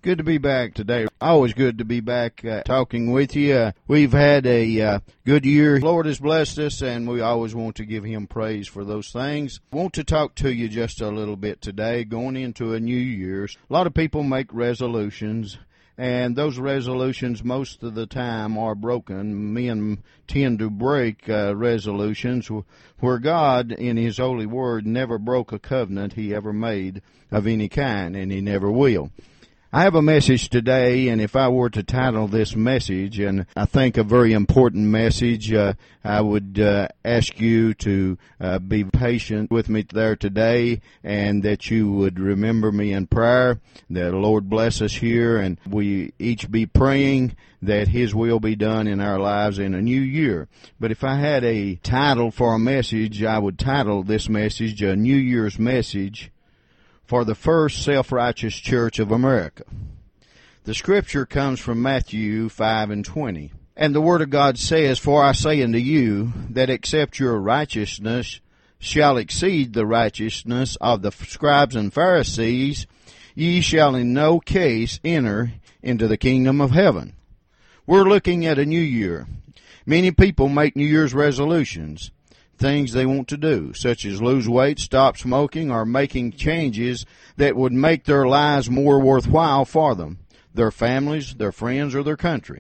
Good to be back today. Always good to be back talking with you. We've had a good year. The Lord has blessed us, and we always want to give Him praise for those things. I want to talk to you just a little bit today, going into a new year. A lot of people make resolutions, and those resolutions most of the time are broken. Men tend to break resolutions where God, in His holy word, never broke a covenant He ever made of any kind, and He never will. I have a message today, and if I were to title this message, and I think a very important message, I would ask you to be patient with me there today, and that you would remember me in prayer, that the Lord bless us here, and we each be praying that His will be done in our lives in a new year. But if I had a title for a message, I would title this message, A New Year's Message for the First Self-Righteous Church of America. The scripture comes from Matthew 5:20. And the Word of God says, For I say unto you, that except your righteousness shall exceed the righteousness of the scribes and Pharisees, ye shall in no case enter into the kingdom of heaven. We're looking at a new year. Many people make New Year's resolutions, things they want to do, such as lose weight, stop smoking, or making changes that would make their lives more worthwhile for them, their families, their friends, or their country.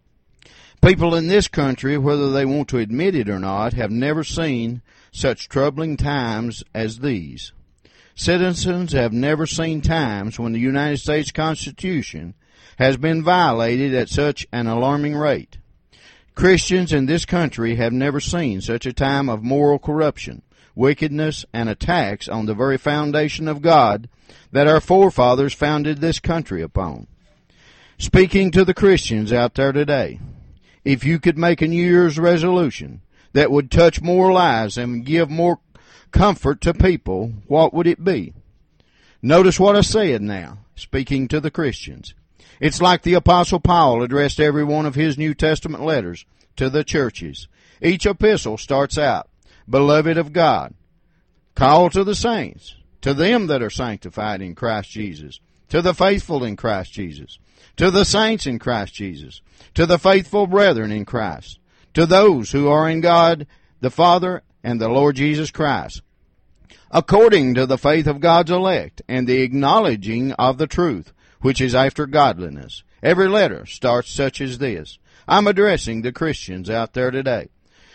People in this country, whether they want to admit it or not, have never seen such troubling times as these. Citizens have never seen times when the United States Constitution has been violated at such an alarming rate. Christians in this country have never seen such a time of moral corruption, wickedness, and attacks on the very foundation of God that our forefathers founded this country upon. Speaking to the Christians out there today, if you could make a New Year's resolution that would touch more lives and give more comfort to people, what would it be? Notice what I said now, speaking to the Christians. It's like the Apostle Paul addressed every one of his New Testament letters to the churches. Each epistle starts out, Beloved of God, called to the saints, to them that are sanctified in Christ Jesus, to the faithful in Christ Jesus, to the saints in Christ Jesus, to the faithful brethren in Christ, to those who are in God the Father and the Lord Jesus Christ, according to the faith of God's elect and the acknowledging of the truth, which is after godliness. Every letter starts such as this. I'm addressing the Christians out there today.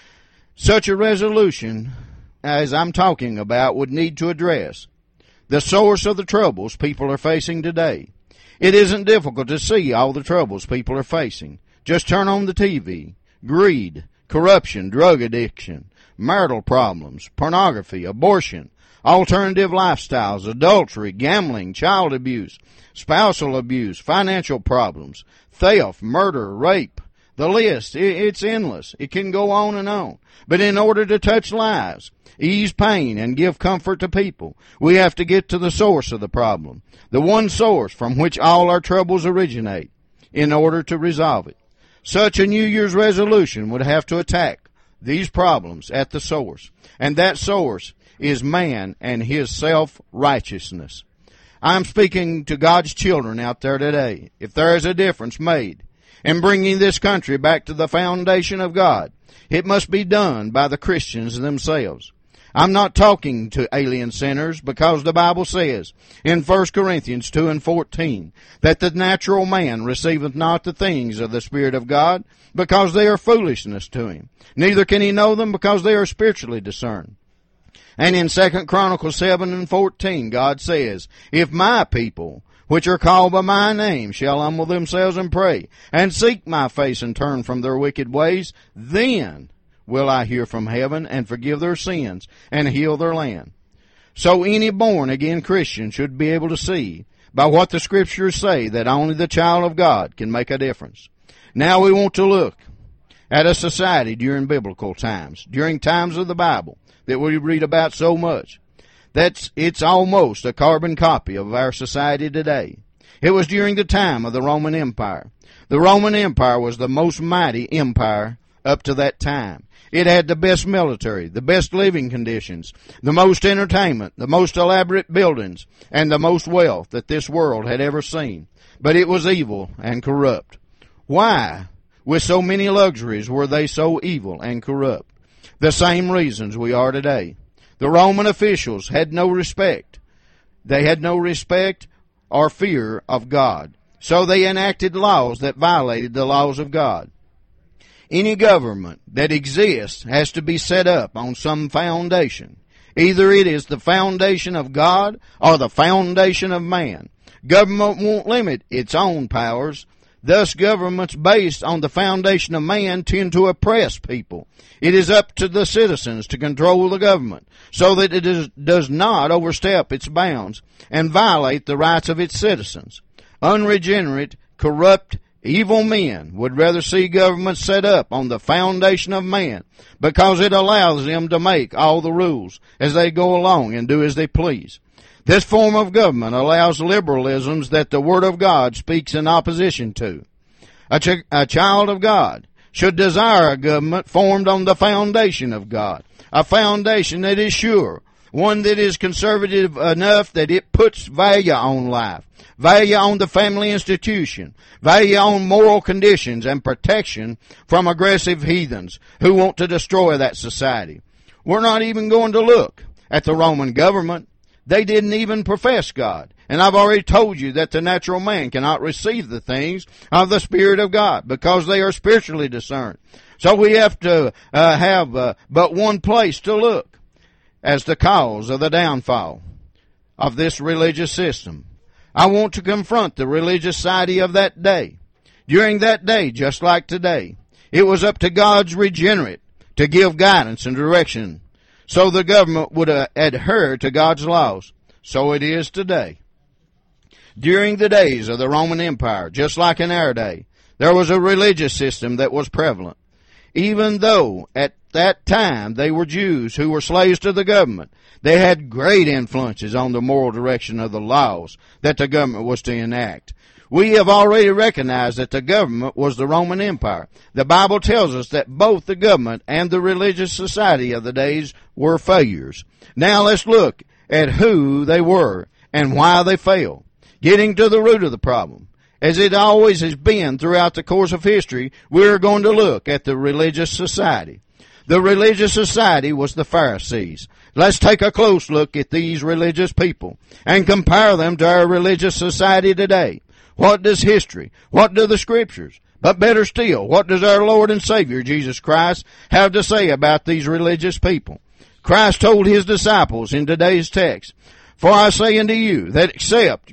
Such a resolution as I'm talking about would need to address the source of the troubles people are facing today. It isn't difficult to see all the troubles people are facing. Just turn on the TV. Greed, corruption, drug addiction, marital problems, pornography, abortion, alternative lifestyles, adultery, gambling, child abuse, spousal abuse, financial problems, theft, murder, rape. The list, it's endless. It can go on and on. But in order to touch lives, ease pain, and give comfort to people, we have to get to the source of the problem, the one source from which all our troubles originate, in order to resolve it. Such a New Year's resolution would have to attack these problems at the source, and that source is man and his self-righteousness. I'm speaking to God's children out there today. If there is a difference made in bringing this country back to the foundation of God, it must be done by the Christians themselves. I'm not talking to alien sinners, because the Bible says in 1 Corinthians 2:14 that the natural man receiveth not the things of the Spirit of God, because they are foolishness to him. Neither can he know them, because they are spiritually discerned. And in 2 Chronicles 7:14, God says, If my people, which are called by my name, shall humble themselves and pray, and seek my face and turn from their wicked ways, then will I hear from heaven and forgive their sins and heal their land. So any born-again Christian should be able to see by what the Scriptures say that only the child of God can make a difference. Now we want to look at a society during biblical times, during times of the Bible that we read about so much. It's almost a carbon copy of our society today. It was during the time of the Roman Empire. The Roman Empire was the most mighty empire up to that time. It had the best military, the best living conditions, the most entertainment, the most elaborate buildings, and the most wealth that this world had ever seen. But it was evil and corrupt. Why, with so many luxuries, were they so evil and corrupt? The same reasons we are today. The Roman officials had no respect. They had no respect or fear of God. So they enacted laws that violated the laws of God. Any government that exists has to be set up on some foundation. Either it is the foundation of God or the foundation of man. Government won't limit its own powers. Thus, governments based on the foundation of man tend to oppress people. It is up to the citizens to control the government so that it does not overstep its bounds and violate the rights of its citizens. Unregenerate, corrupt, evil men would rather see governments set up on the foundation of man because it allows them to make all the rules as they go along and do as they please. This form of government allows liberalisms that the Word of God speaks in opposition to. A child of God should desire a government formed on the foundation of God, a foundation that is sure, one that is conservative enough that it puts value on life, value on the family institution, value on moral conditions and protection from aggressive heathens who want to destroy that society. We're not even going to look at the Roman government. They didn't even profess God. And I've already told you that the natural man cannot receive the things of the Spirit of God because they are spiritually discerned. So we have to have but one place to look as the cause of the downfall of this religious system. I want to confront the religious society of that day. During that day, just like today, it was up to God's regenerate to give guidance and direction so the government would adhere to God's laws. So it is today. During the days of the Roman Empire, just like in our day, there was a religious system that was prevalent. Even though at that time they were Jews who were slaves to the government, they had great influences on the moral direction of the laws that the government was to enact. We have already recognized that the government was the Roman Empire. The Bible tells us that both the government and the religious society of the days were failures. Now let's look at who they were and why they failed. Getting to the root of the problem. As it always has been throughout the course of history, we're going to look at the religious society. The religious society was the Pharisees. Let's take a close look at these religious people and compare them to our religious society today. What does history, what do the Scriptures, but better still, what does our Lord and Savior Jesus Christ have to say about these religious people? Christ told His disciples in today's text, "For I say unto you that except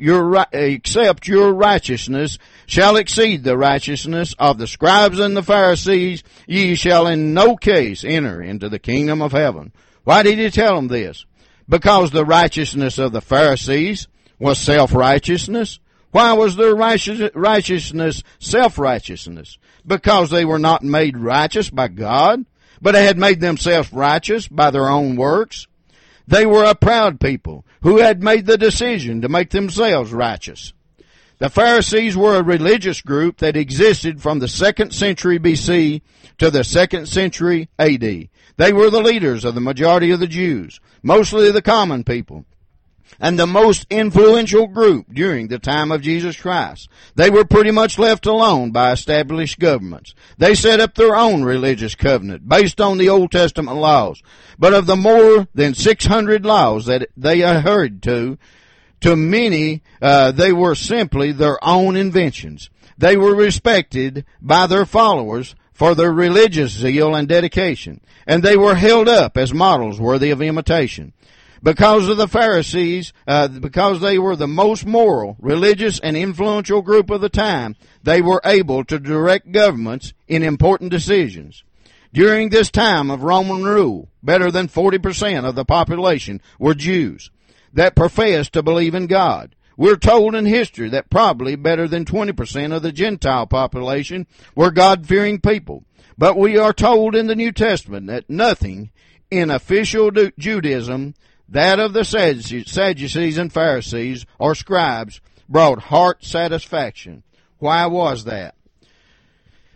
your righteousness shall exceed the righteousness of the scribes and the Pharisees, ye shall in no case enter into the kingdom of heaven." Why did He tell them this? Because the righteousness of the Pharisees was self-righteousness. Why was their righteousness self-righteousness? Because they were not made righteous by God, but they had made themselves righteous by their own works. They were a proud people who had made the decision to make themselves righteous. The Pharisees were a religious group that existed from the 2nd century BC to the 2nd century AD. They were the leaders of the majority of the Jews, mostly the common people, and the most influential group during the time of Jesus Christ. They were pretty much left alone by established governments. They set up their own religious covenant based on the Old Testament laws. But of the more than 600 laws that they adhered to many, they were simply their own inventions. They were respected by their followers for their religious zeal and dedication, and they were held up as models worthy of imitation. Because of the Pharisees, because they were the most moral, religious, and influential group of the time, they were able to direct governments in important decisions. During this time of Roman rule, better than 40% of the population were Jews that professed to believe in God. We're told in history that probably better than 20% of the Gentile population were God-fearing people. But we are told in the New Testament that nothing in official Judaism, that of the Sadducees and Pharisees or scribes, brought heart satisfaction. Why was that?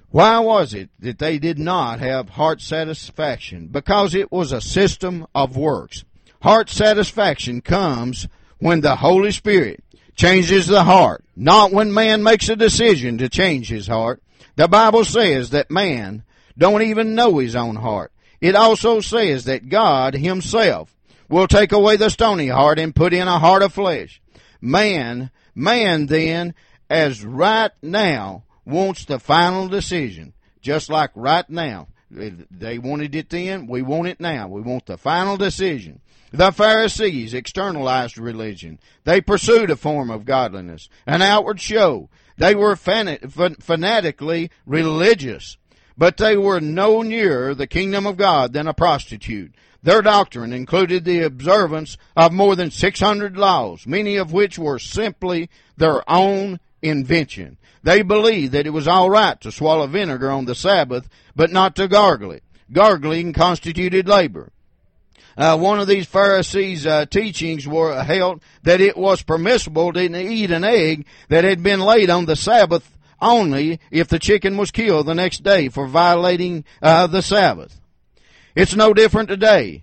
Why was it that they did not have heart satisfaction? Because it was a system of works. Heart satisfaction comes when the Holy Spirit changes the heart, not when man makes a decision to change his heart. The Bible says that man don't even know his own heart. It also says that God himself will take away the stony heart and put in a heart of flesh. Man then, as right now, wants the final decision. Just like right now. They wanted it then, we want it now. We want the final decision. The Pharisees externalized religion. They pursued a form of godliness, an outward show. They were fanatically religious, but they were no nearer the kingdom of God than a prostitute. Their doctrine included the observance of more than 600 laws, many of which were simply their own invention. They believed that it was all right to swallow vinegar on the Sabbath, but not to gargle it. Gargling constituted labor. One of these Pharisees' teachings held that it was permissible to eat an egg that had been laid on the Sabbath only if the chicken was killed the next day for violating the Sabbath. It's no different today.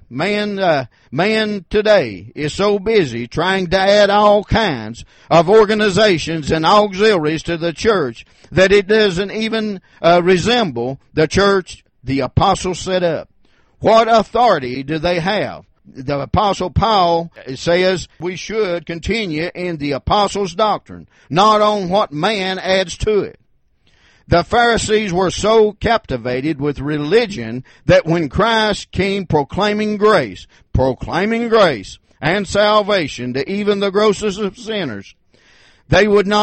Man today is so busy trying to add all kinds of organizations and auxiliaries to the church that it doesn't even resemble the church the apostles set up. What authority do they have? The Apostle Paul says we should continue in the apostles' doctrine, not on what man adds to it. The Pharisees were so captivated with religion that when Christ came proclaiming grace and salvation to even the grossest of sinners, they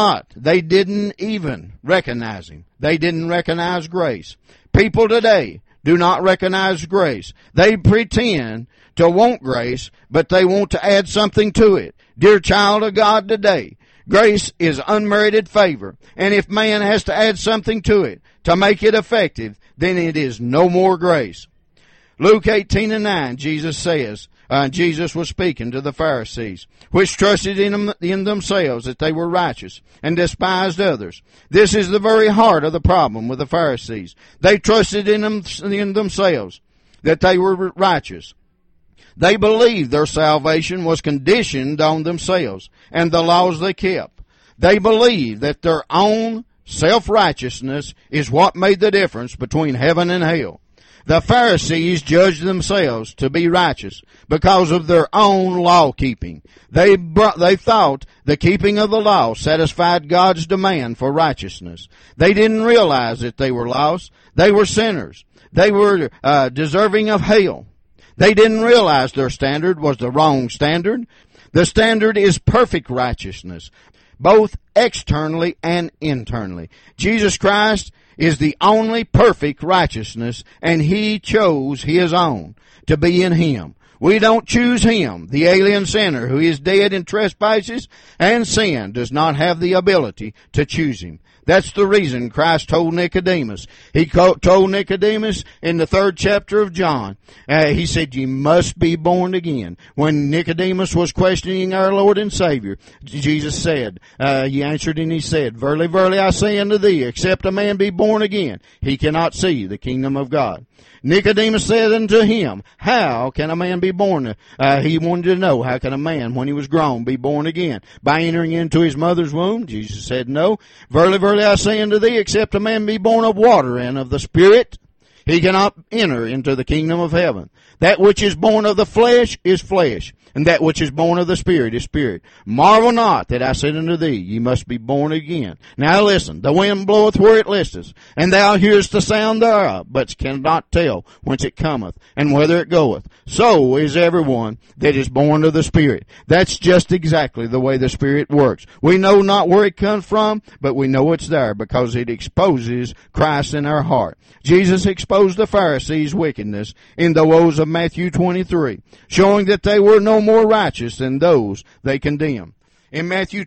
didn't even recognize him. They didn't recognize grace. People today do not recognize grace. They pretend to want grace, but they want to add something to it. Dear child of God today, grace is unmerited favor, and if man has to add something to it to make it effective, then it is no more grace. Luke 18:9, Jesus says, Jesus was speaking to the Pharisees, which trusted in themselves that they were righteous and despised others. This is the very heart of the problem with the Pharisees. They trusted in themselves that they were righteous. They believed their salvation was conditioned on themselves and the laws they kept. They believed that their own self-righteousness is what made the difference between heaven and hell. The Pharisees judged themselves to be righteous because of their own law-keeping. They thought the keeping of the law satisfied God's demand for righteousness. They didn't realize that they were lost. They were sinners. They were deserving of hell. They didn't realize their standard was the wrong standard. The standard is perfect righteousness, both externally and internally. Jesus Christ is the only perfect righteousness, and he chose his own to be in him. We don't choose him. The alien sinner who is dead in trespasses and sin does not have the ability to choose him. That's the reason Christ told Nicodemus. He told Nicodemus in the 3rd chapter of John, he said, you must be born again. When Nicodemus was questioning our Lord and Savior, Jesus said, he answered and he said, verily, verily, I say unto thee, except a man be born again, he cannot see the kingdom of God. Nicodemus said unto him, how can a man be born? He wanted to know, how can a man, when he was grown, be born again? By entering into his mother's womb? Jesus said, no. Verily, verily, I say unto thee, except a man be born of water and of the Spirit, he cannot enter into the kingdom of heaven. That which is born of the flesh is flesh, and that which is born of the Spirit is spirit. Marvel not that I said unto thee, ye must be born again. Now listen, the wind bloweth where it listeth, and thou hearest the sound thereof, but cannot tell whence it cometh, and whither it goeth. So is everyone that is born of the Spirit. That's just exactly the way the Spirit works. We know not where it comes from, but we know it's there because it exposes Christ in our heart. Jesus exposed the Pharisees' wickedness in the woes of Matthew 23, showing that they were no more righteous than those they condemned. In Matthew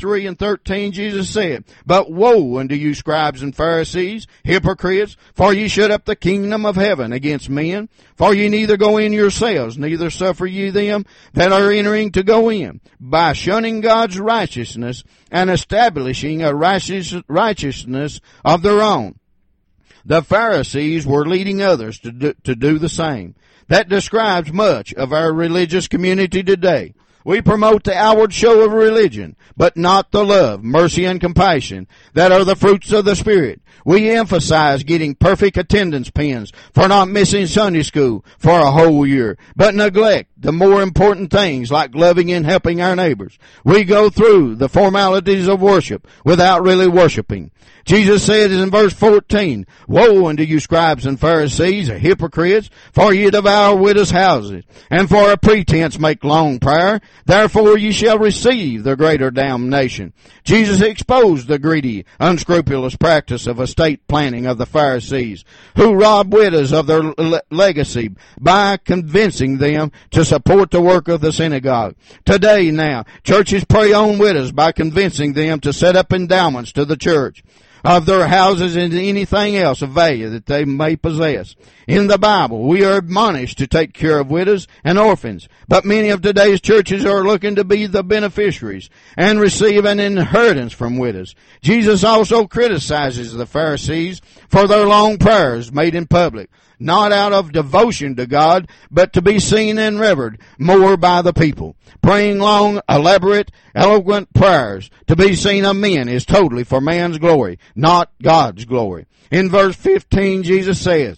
23:13, Jesus said, but woe unto you, scribes and Pharisees, hypocrites, for ye shut up the kingdom of heaven against men. For ye neither go in yourselves, neither suffer ye them that are entering to go in, by shunning God's righteousness and establishing a righteousness of their own. The Pharisees were leading others to do the same. That describes much of our religious community today. We promote the outward show of religion, but not the love, mercy, and compassion that are the fruits of the Spirit. We emphasize getting perfect attendance pins for not missing Sunday school for a whole year, but neglect the more important things like loving and helping our neighbors. We go through the formalities of worship without really worshiping. Jesus said in verse 14, "Woe unto you, scribes and Pharisees, hypocrites, for ye devour widows' houses, and for a pretense make long prayer. Therefore ye shall receive the greater damnation." Jesus exposed the greedy, unscrupulous practice of estate planning of the Pharisees, who robbed widows of their legacy by convincing them to support the work of the synagogue. Today now, churches prey on widows by convincing them to set up endowments to the church of their houses and anything else of value that they may possess. In the Bible, we are admonished to take care of widows and orphans, but many of today's churches are looking to be the beneficiaries and receive an inheritance from widows. Jesus also criticizes the Pharisees for their long prayers made in public, not out of devotion to God, but to be seen and revered more by the people. Praying long, elaborate, eloquent prayers to be seen of men is totally for man's glory, not God's glory. In verse 15, Jesus says,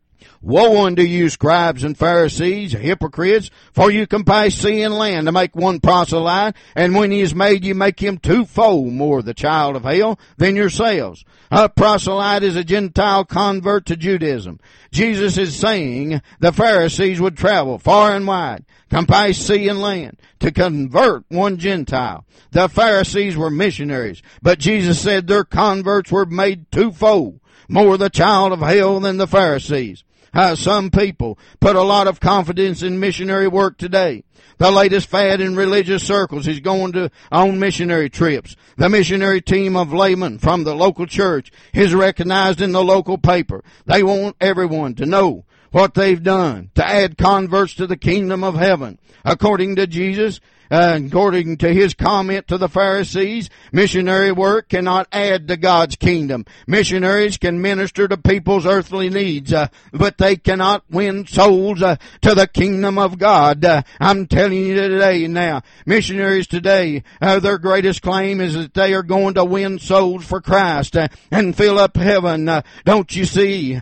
"Woe unto you, scribes and Pharisees, hypocrites, for you compass sea and land to make one proselyte, and when he is made, you make him twofold more the child of hell than yourselves." A proselyte is a Gentile convert to Judaism. Jesus is saying the Pharisees would travel far and wide, compass sea and land, to convert one Gentile. The Pharisees were missionaries, but Jesus said their converts were made twofold more the child of hell than the Pharisees. Some people put a lot of confidence in missionary work today. The latest fad in religious circles is going on missionary trips. The missionary team of laymen from the local church is recognized in the local paper. They want everyone to know what they've done to add converts to the kingdom of heaven. According to Jesus, according to his comment to the Pharisees, missionary work cannot add to God's kingdom. Missionaries can minister to people's earthly needs, but they cannot win souls to the kingdom of God. I'm telling you today now, missionaries today, their greatest claim is that they are going to win souls for Christ and fill up heaven. Don't you see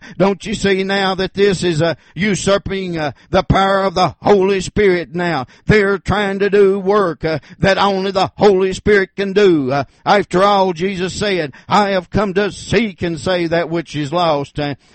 now that this is usurping the power of the Holy Spirit now? They're trying to do work that only the Holy Spirit can do. After all, Jesus said, "I have come to seek and save that which is lost,"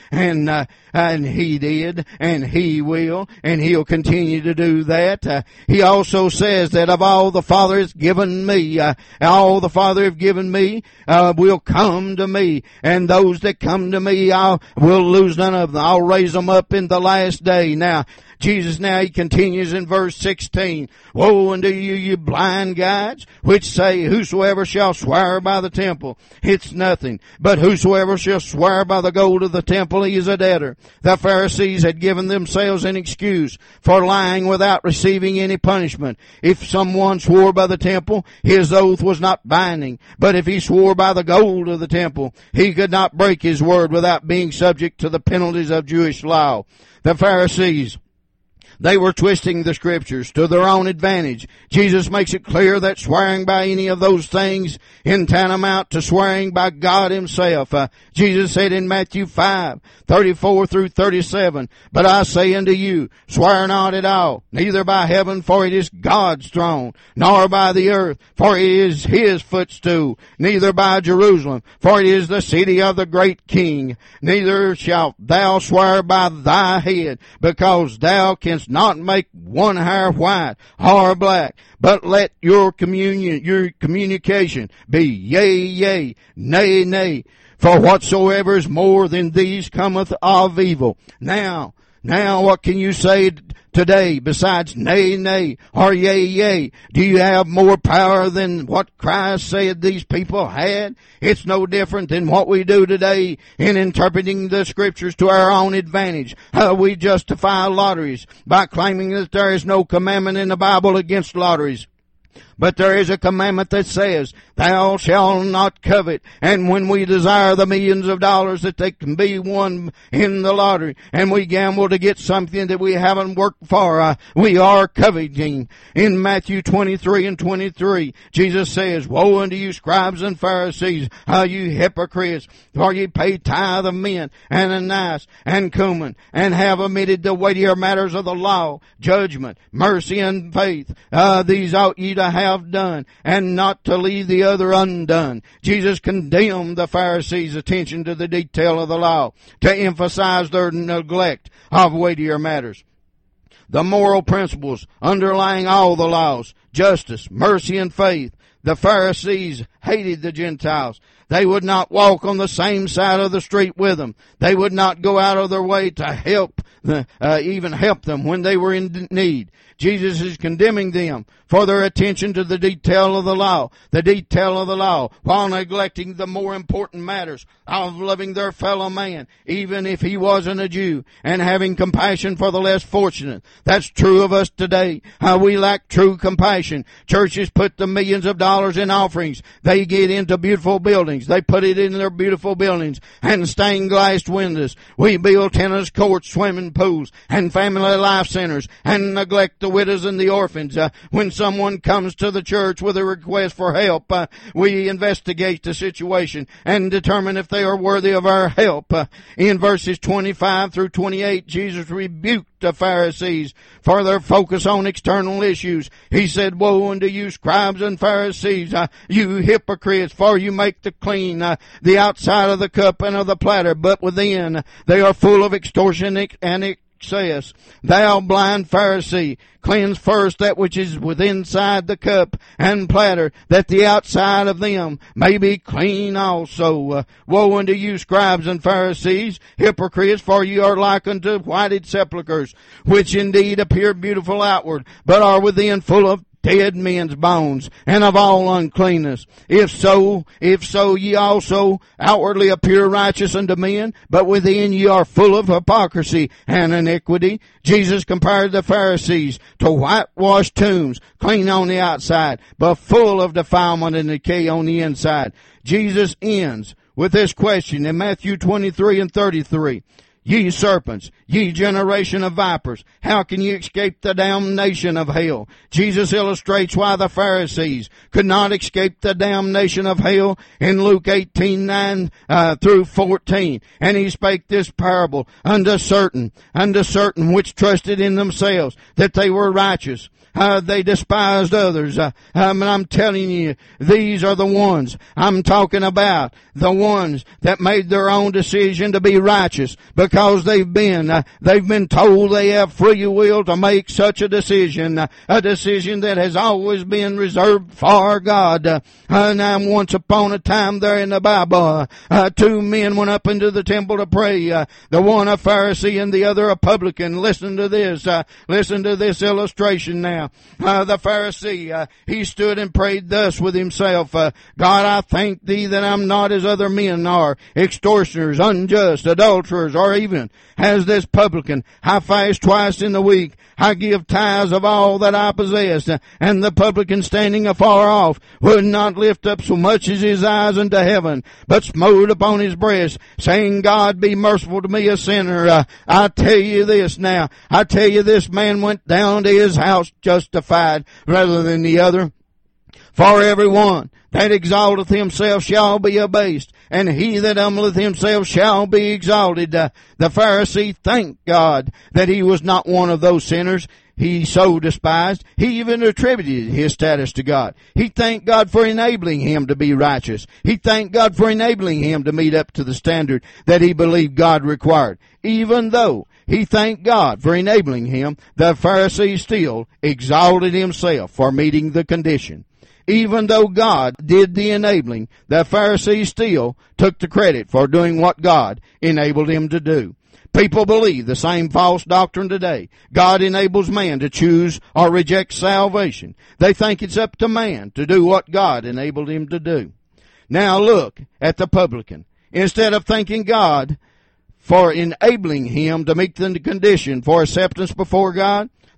and he did, and he will, and he'll continue to do that. He also says that of all the Father has given me, all the Father have given me will come to me, and those that come to me I will lose none of them. I'll raise them up in the last day. Now, Jesus now, he continues in verse 16, "Woe unto you, you blind guides, which say, whosoever shall swear by the temple, it's nothing. But whosoever shall swear by the gold of the temple, he is a debtor." The Pharisees had given themselves an excuse for lying without receiving any punishment. If someone swore by the temple, his oath was not binding. But if he swore by the gold of the temple, he could not break his word without being subject to the penalties of Jewish law. The Pharisees, they were twisting the scriptures to their own advantage. Jesus makes it clear that swearing by any of those things in tantamount to swearing by God himself. Jesus said in Matthew 5:34 through 37, "But I say unto you, swear not at all, neither by heaven, for it is God's throne, nor by the earth, for it is his footstool, neither by Jerusalem, for it is the city of the great King. Neither shalt thou swear by thy head, because thou canst not make one hair white or black, but let your communication be yea, yea, nay, nay. For whatsoever is more than these cometh of evil." Now, what can you say today besides nay, nay, or yea, yea? Do you have more power than what Christ said these people had? It's no different than what we do today in interpreting the scriptures to our own advantage. We justify lotteries by claiming that there is no commandment in the Bible against lotteries. But there is a commandment that says, thou shalt not covet. And when we desire the millions of dollars that they can be won in the lottery, and we gamble to get something that we haven't worked for, we are coveting. In Matthew 23 and 23, Jesus says, woe unto you, scribes and Pharisees, you hypocrites, for ye pay tithe of mint and anise and cumin, and have omitted the weightier matters of the law, judgment, mercy, and faith. These ought ye to have done, and not to leave the other undone. Jesus condemned the Pharisees' attention to the detail of the law, to emphasize their neglect of weightier matters. The moral principles underlying all the laws, justice, mercy, and faith. The Pharisees hated the Gentiles. They would not walk on the same side of the street with them. They would not go out of their way to help, even help them when they were in need. Jesus is condemning them for their attention to the detail of the law, while neglecting the more important matters of loving their fellow man, even if he wasn't a Jew, and having compassion for the less fortunate. That's true of us today. We lack true compassion. Churches put the millions of dollars in offerings. They get into beautiful buildings. They put it in their beautiful buildings and stained glass windows. We build tennis courts, swimming pools, and family life centers, and neglect the widows and the orphans. When someone comes to the church with a request for help, we investigate the situation and determine if they are worthy of our help. In verses 25 through 28, Jesus rebuked the Pharisees for their focus on external issues. He said, woe unto you, scribes and Pharisees, you hypocrites, for you make the clean the outside of the cup and of the platter, but within they are full of extortion and excess. Thou blind Pharisee, cleanse first that which is within inside the cup and platter, that the outside of them may be clean also. Woe unto you, scribes and Pharisees, hypocrites, for you are like unto whited sepulchres, which indeed appear beautiful outward, but are within full of dead men's bones, and of all uncleanness. If so, ye also outwardly appear righteous unto men, but within ye are full of hypocrisy and iniquity. Jesus compared the Pharisees to whitewashed tombs, clean on the outside, but full of defilement and decay on the inside. Jesus ends with this question in Matthew 23 and 33. Ye serpents, ye generation of vipers, how can ye escape the damnation of hell? Jesus illustrates why the Pharisees could not escape the damnation of hell in Luke 18:9 through 14. And he spake this parable unto certain which trusted in themselves that they were righteous. They despised others. And I'm telling you, these are the ones I'm talking about. The ones that made their own decision to be righteous because they've been told they have free will to make such a decision that has always been reserved for God. Now once upon a time there in the Bible, two men went up into the temple to pray. The one a Pharisee and the other a publican. Listen to this illustration now. The Pharisee, he stood and prayed thus with himself, God, I thank thee that I'm not as other men are, extortioners, unjust, adulterers, or even as this publican. I fast twice in the week. I give tithes of all that I possess. And the publican, standing afar off, would not lift up so much as his eyes unto heaven, but smote upon his breast, saying, God, be merciful to me, a sinner. I tell you this now. I tell you, this man went down to his house justified rather than the other. For everyone that exalteth himself shall be abased, and he that humbleth himself shall be exalted. The Pharisee thanked God that he was not one of those sinners he so despised. He even attributed his status to God. He thanked God for enabling him to be righteous. He thanked God for enabling him to meet up to the standard that he believed God required. Even though he thanked God for enabling him, the Pharisee still exalted himself for meeting the condition. Even though God did the enabling, the Pharisee still took the credit for doing what God enabled him to do. People believe the same false doctrine today. God enables man to choose or reject salvation. They think it's up to man to do what God enabled him to do. Now look at the publican. Instead of thanking God for enabling him to meet the condition for acceptance before God,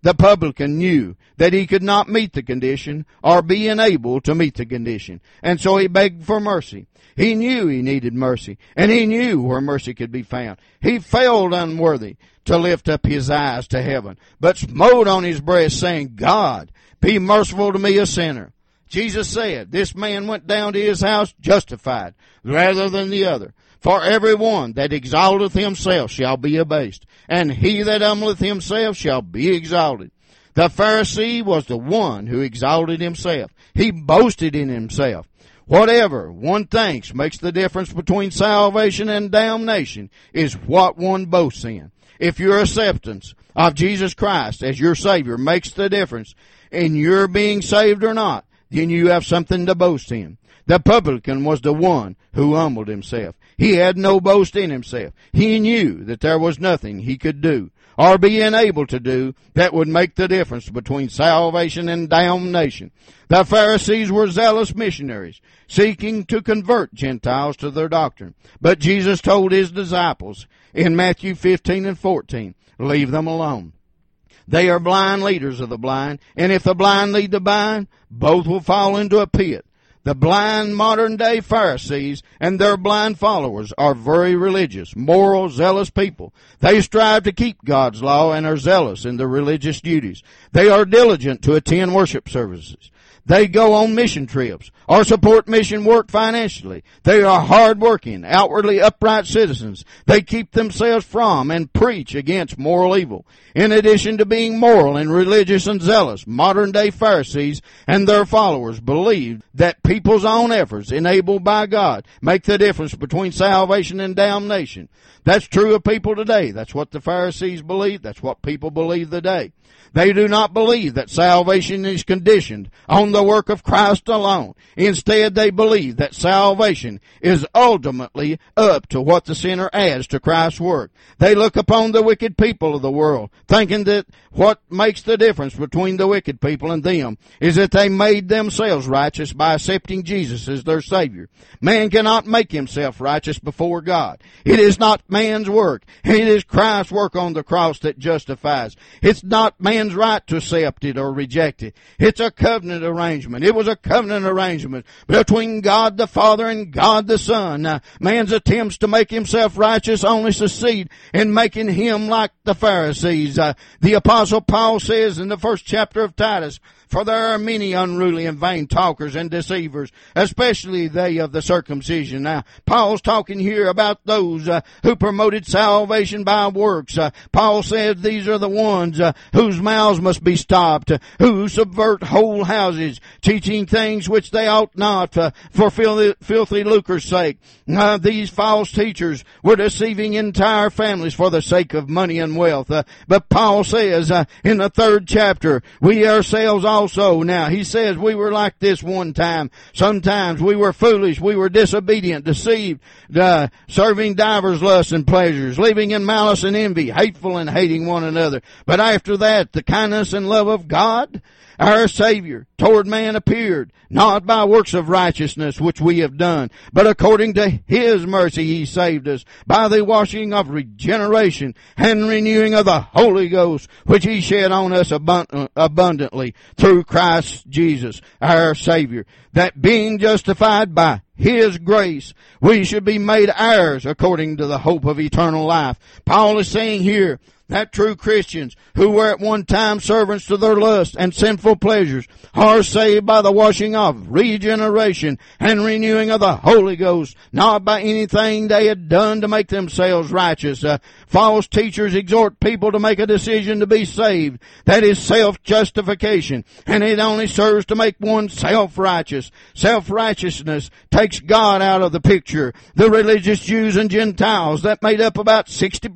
The publican knew that he could not meet the condition or be enabled to meet the condition, and so he begged for mercy. He knew he needed mercy, and he knew where mercy could be found. He felt unworthy to lift up his eyes to heaven, but smote on his breast, saying, God, be merciful to me, a sinner. Jesus said, this man went down to his house justified rather than the other. For every one that exalteth himself shall be abased, and he that humbleth himself shall be exalted. The Pharisee was the one who exalted himself. He boasted in himself. Whatever one thinks makes the difference between salvation and damnation is what one boasts in. If your acceptance of Jesus Christ as your Savior makes the difference in your being saved or not, then you have something to boast in. The publican was the one who humbled himself. He had no boast in himself. He knew that there was nothing he could do or be enabled to do that would make the difference between salvation and damnation. The Pharisees were zealous missionaries, seeking to convert Gentiles to their doctrine. But Jesus told his disciples in Matthew 15 and 14, leave them alone. They are blind leaders of the blind, and if the blind lead the blind, both will fall into a pit. The blind modern-day Pharisees and their blind followers are very religious, moral, zealous people. They strive to keep God's law and are zealous in their religious duties. They are diligent to attend worship services. They go on mission trips or support mission work financially. They are hard-working, outwardly upright citizens. They keep themselves from and preach against moral evil. In addition to being moral and religious and zealous, modern-day Pharisees and their followers believe that people's own efforts, enabled by God, make the difference between salvation and damnation. That's true of people today. That's what the Pharisees believe. That's what people believe today. They do not believe that salvation is conditioned on the work of Christ alone. Instead, they believe that salvation is ultimately up to what the sinner adds to Christ's work. They look upon the wicked people of the world, thinking that what makes the difference between the wicked people and them is that they made themselves righteous by accepting Jesus as their Savior. Man cannot make himself righteous before God. It is not man's work. It is Christ's work on the cross that justifies. It's not man's right to accept it or reject it. It's a covenant arrangement. It was a covenant arrangement between God the Father and God the Son. Now, man's attempts to make himself righteous only succeed in making him like the Pharisees. The Apostle Paul says in the first chapter of Titus, for there are many unruly and vain talkers and deceivers, especially they of the circumcision. Now, Paul's talking here about those who promoted salvation by works. Paul said these are the ones whose mouths must be stopped, who subvert whole houses, teaching things which they ought not for filthy lucre's sake. These false teachers were deceiving entire families for the sake of money and wealth. But Paul says in the third chapter, we ourselves also. Now, he says we were like this one time. Sometimes we were foolish, we were disobedient, deceived, serving divers lusts and pleasures, living in malice and envy, hateful and hating one another. But after that, the kindness and love of God, our Savior, toward man appeared, not by works of righteousness which we have done, but according to His mercy He saved us, by the washing of regeneration and renewing of the Holy Ghost, which He shed on us abundantly through Christ Jesus, our Savior, that being justified by His grace, we should be made heirs according to the hope of eternal life. Paul is saying here that true Christians who were at one time servants to their lusts and sinful pleasures are saved by the washing of regeneration and renewing of the Holy Ghost, not by anything they had done to make themselves righteous. False teachers exhort people to make a decision to be saved. That is self-justification, and it only serves to make one self-righteous. Self-righteousness takes God out of the picture. The religious Jews and Gentiles that made up about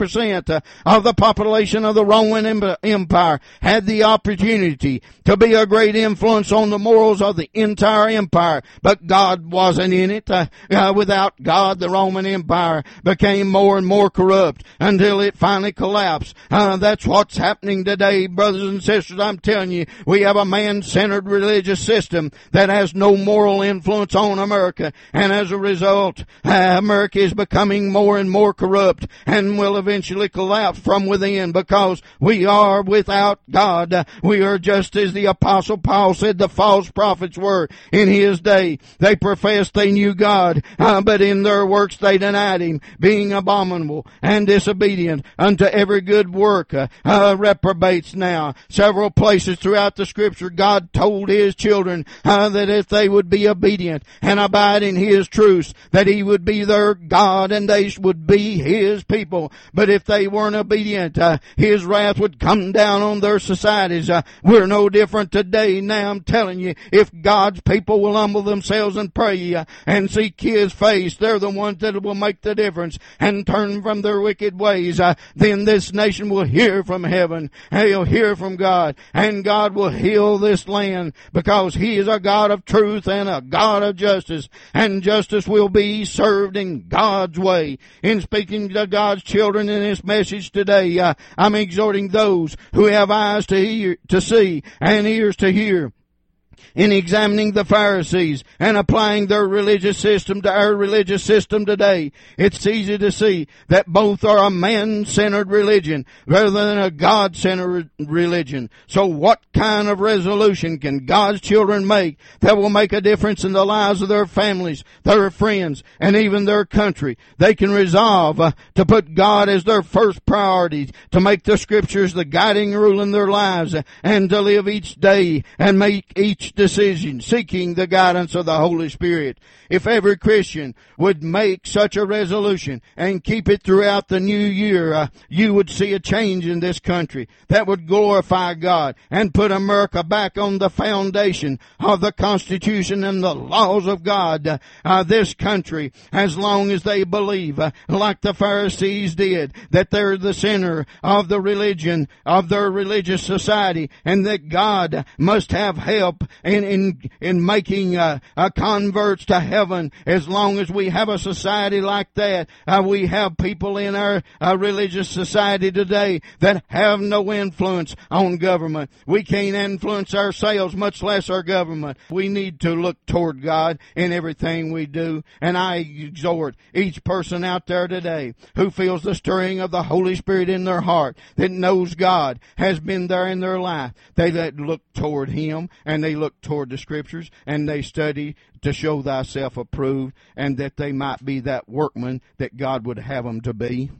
60% of the population of the Roman Empire had the opportunity to be a great influence on the morals of the entire empire, but God wasn't in it. Without God, the Roman Empire became more and more corrupt until it finally collapsed. That's what's happening today, brothers and sisters. I'm telling you, we have a man-centered religious system that has no moral influence on America. And as a result, America is becoming more and more corrupt and will eventually collapse from within because we are without God. We are just as the Apostle Paul said the false prophets were in his day. They professed they knew God, but in their works they denied him, being abominable and disobedient unto every good work. Reprobates now. Several places throughout the Scripture, God told his children that if they would be obedient and abide in his truths, that he would be their God and they would be his people. But if they weren't obedient, his wrath would come down on their societies. We're no different today. Now I'm telling you, if God's people will humble themselves and pray and seek his face, they're the ones that will make the difference and turn from their wicked ways. Then this nation will hear from heaven. He'll hear from God, and God will heal this land because he is a God of truth and a God of justice, and justice will be served in God's way. In speaking to God's children in this message today, I'm exhorting those who have eyes to see and ears to hear. In examining the Pharisees and applying their religious system to our religious system today, it's easy to see that both are a man-centered religion rather than a God-centered religion. So what kind of resolution can God's children make that will make a difference in the lives of their families, their friends, and even their country? They can resolve to put God as their first priority, to make the Scriptures the guiding rule in their lives, and to live each day and make each decision seeking the guidance of the Holy Spirit. If every Christian would make such a resolution and keep it throughout the new year, you would see a change in this country that would glorify God and put America back on the foundation of the Constitution and the laws of God. This country, as long as they believe, like the Pharisees did, that they're the center of the religion, of their religious society, and that God must have help in making converts to heaven. As long as we have a society like that, we have people in our religious society today that have no influence on government. We can't influence ourselves, much less our government. We need to look toward God in everything we do. And I exhort each person out there today who feels the stirring of the Holy Spirit in their heart, that knows God has been there in their life. They look toward him, and they look toward the Scriptures, and they study to show thyself approved, and that they might be that workman that God would have them to be.